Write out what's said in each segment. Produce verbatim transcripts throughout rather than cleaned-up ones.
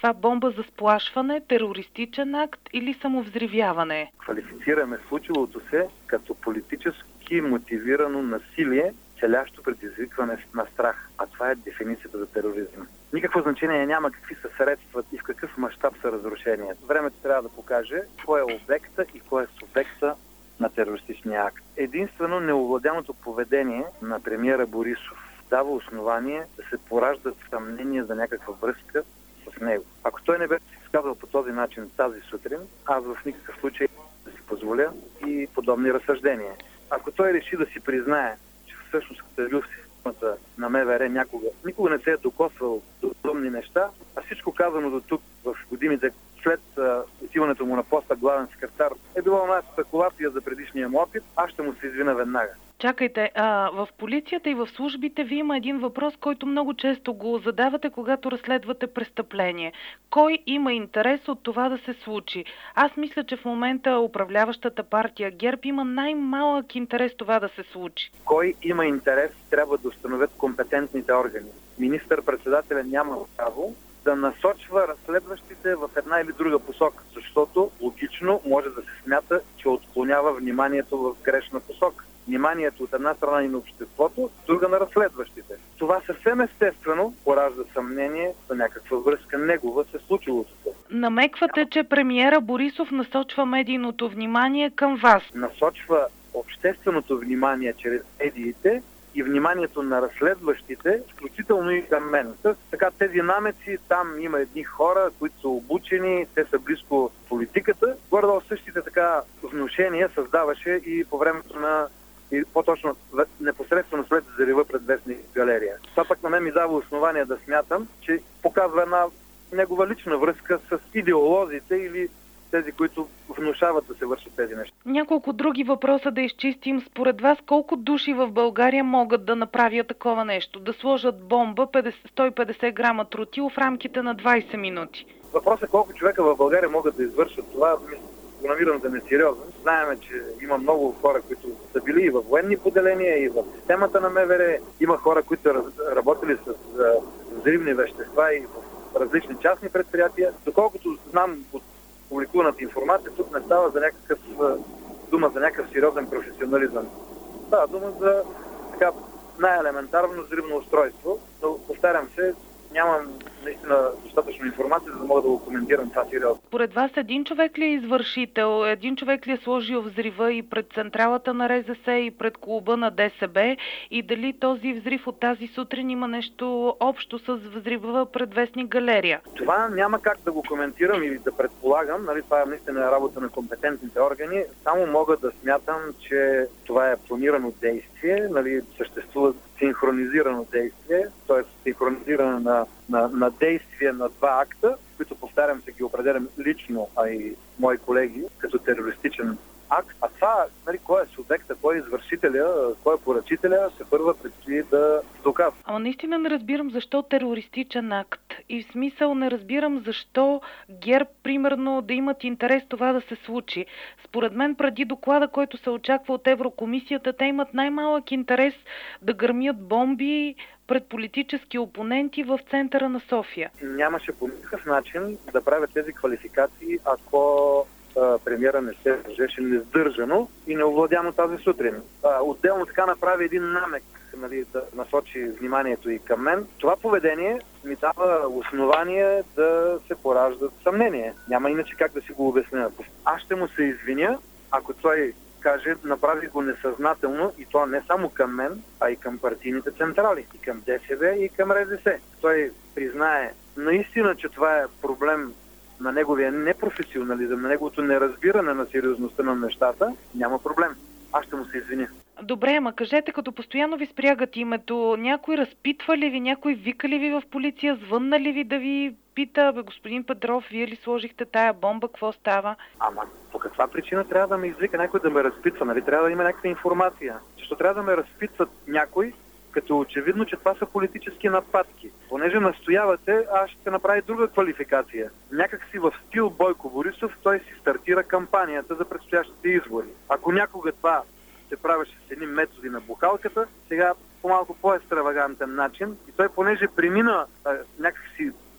това бомба за сплашване, терористичен акт или самовзривяване? Квалифицираме случилото се като политически мотивирано насилие, целящо предизвикване на страх. А това е дефиницията за тероризъм. Никакво значение няма какви са средства и в какъв мащаб са разрушения. Времето трябва да покаже кой е обекта и кой е субекта на терористичния акт. Единствено неовладяното поведение на премиера Борисов дава основание да се пораждат съмнения за някаква връзка с него. Ако той не беше изказал по този начин тази сутрин, аз в никакъв случай да си позволя и подобни разсъждения. Ако той реши да си признае, че всъщност като е бил в системата на МВР някога, никога не се е докосвал до подобни неща, а всичко казано до тук в годините след отиването му на поста главен секретар е било една спекулация за предишния му опит, аз ще му се извина веднага. Чакайте, а, в полицията и в службите ви има един въпрос, който много често го задавате, когато разследвате престъпление. Кой има интерес от това да се случи? Аз мисля, че в момента управляващата партия ГЕРБ има най-малък интерес това да се случи. Кой има интерес, трябва да установят компетентните органи. Министър-председателя няма право да насочва разследващите в една или друга посока, защото логично може да се смята, че отклонява вниманието в грешна посока. Вниманието от една страна и на обществото, друга на разследващите. Това съвсем естествено поражда съмнение за някаква връзка негова се случилото се. Намеквате, че премиера Борисов насочва медийното внимание към вас. Насочва общественото внимание чрез медиите и вниманието на разследващите, включително и към мен. Така тези намеци, там има едни хора, които са обучени, те са близко в политиката. Горе-долу същите така внушения създаваше и по времето на и по-точно непосредствено след взрива пред Вестник Галерия. Това пък на мен ми дава основание да смятам, че показва една негова лична връзка с идеолозите или тези, които внушават да се вършат тези неща. Няколко други въпроса да изчистим. Според вас колко души в България могат да направят такова нещо? Да сложат бомба сто и петдесет грама тротил в рамките на двайсет минути? Въпросът е колко човека в България могат да извършат това, го намирам за несериозно. Знаеме, че има много хора, които са били и в военни поделения, и в системата на МВР. Има хора, които са работили с взривни вещества и в различни частни предприятия. Доколкото знам от публикуваната информация, тук не става за някакъв дума за някакъв сериозен професионализъм. Става дума за така най-елементарно взривно устройство, но повтарям се, нямам наистина достатъчно информация, за да мога да го коментирам това сериозно. Поред вас един човек ли е извършител? Един човек ли е сложил взрива и пред централата на РЗС и пред клуба на ДСБ? И дали този взрив от тази сутрин има нещо общо с взрива пред Вестник Галерия? Това няма как да го коментирам или да предполагам. Нали, това е наистина работа на компетентните органи. Само мога да смятам, че това е планирано действие. Нали, съществува синхронизирано действие, т.е. синхронизиране на, на, на действие на два акта, които, повтарям се, ги определям лично, а и мои колеги, като терористичен акт. А това, нали, кой е субекта, кой е извършителя, кой е поръчителя, се първа предстои да доказва. Ама наистина не разбирам защо терористичен акт. И в смисъл не разбирам защо ГЕРБ, примерно, да имат интерес това да се случи. Според мен, преди доклада, който се очаква от Еврокомисията, те имат най-малък интерес да гърмят бомби пред политически опоненти в центъра на София. Нямаше по никакъв начин да правят тези квалификации, ако премиера не се държеше несдържано и неовладяно тази сутрин. Отделно така направи един намек, нали, да насочи вниманието и към мен. Това поведение ми дава основание да се пораждат съмнение. Няма иначе как да си го обясня. Аз ще му се извиня, ако той каже, направи го несъзнателно и то не само към мен, а и към партийните централи, и към ДСБ, и към РЗС. Той признае наистина, че това е проблем на неговия непрофесионализъм, на неговото неразбиране на сериозността на нещата, няма проблем. Аз ще му се извиня. Добре, ама кажете, като постоянно ви спрягат името, някой разпитва ли ви, някой вика ли ви в полиция, звънна ли ви да ви пита, бе, господин Петров, вие ли сложихте тая бомба, какво става? Ама по каква причина трябва да ме извика някой да ме разпитва, нали? Трябва да има някаква информация. Защо трябва да ме разпитват някой, като очевидно, че това са политически нападки. Понеже настоявате, аз ще направи друга квалификация. Някак си в стил Бойко Борисов той си стартира кампанията за предстоящите избори. Ако някога това се правеше с едни методи на бухалката, сега по малко по-екстравагантен начин и той понеже премина а, някак си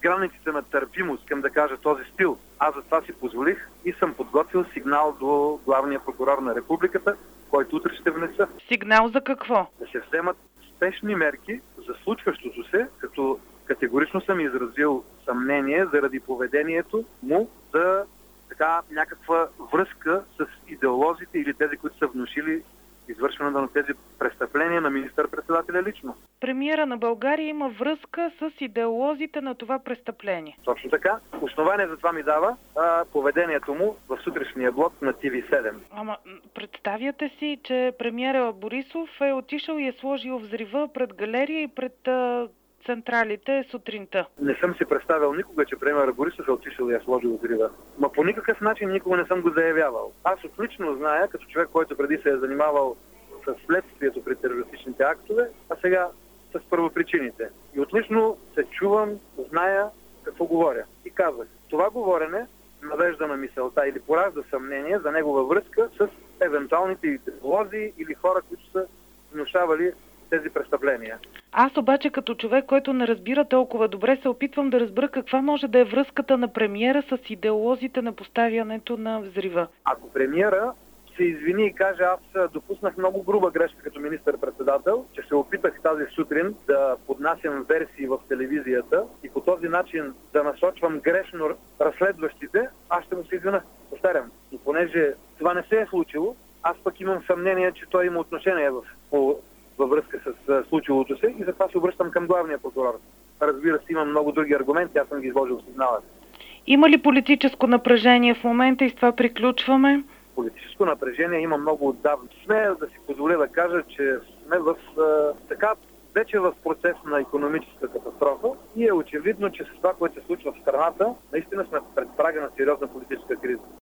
границите на търпимост към, да кажа, този стил. Аз за това си позволих и съм подготвил сигнал до главния прокурор на републиката, който утре ще внеса. Сигнал за какво? Да се вземат спешни мерки за случващото се, като категорично съм изразил съмнение заради поведението му за така някаква връзка с идеолозите или тези, които са внушили извършването на тези престъпления на министър-председателя лично. Премиера на България има връзка с идеолозите на това престъпление. Точно така. Основание за това ми дава а, поведението му в сутрешния блок на Ти Ви седем. Ама представяте си, че премиера Борисов е отишъл и е сложил взрива пред галерия и пред а, централите сутринта? Не съм си представил никога, че премиера Борисов е отишъл и е сложил взрива. Ма по никакъв начин никога не съм го заявявал. Аз отлично зная, като човек, който преди се е занимавал с следствието при терористичните актове, а сега с първопричините. И отлично се чувам, зная какво говоря. И казах, това говорене навежда на мисълта или поражда съмнение за негова връзка с евентуалните идеолози или хора, които са внушавали тези престъпления. Аз обаче като човек, който не разбира толкова добре, се опитвам да разбера каква може да е връзката на премиера с идеолозите на поставянето на взрива. Ако премиера се извини и каже, аз допуснах много груба грешка като министър-председател, че се опитах тази сутрин да поднасям версии в телевизията и по този начин да насочвам грешно разследващите, аз ще му се извина. Повтарям. И понеже това не се е случило, аз пък имам съмнение, че той има отношение в, по, във връзка с случилото се и затова се обръщам към главния прокурор. Разбира се, имам много други аргументи, аз съм ги изложил в сигнала. Има ли политическо напрежение в момента и с това приключваме? Политическо напрежение има много отдавна. Смея да си позволя да кажа, че сме в а, така вече в процес на икономическа катастрофа и е очевидно, че с това, което се случва в страната, наистина сме пред прага на сериозна политическа криза.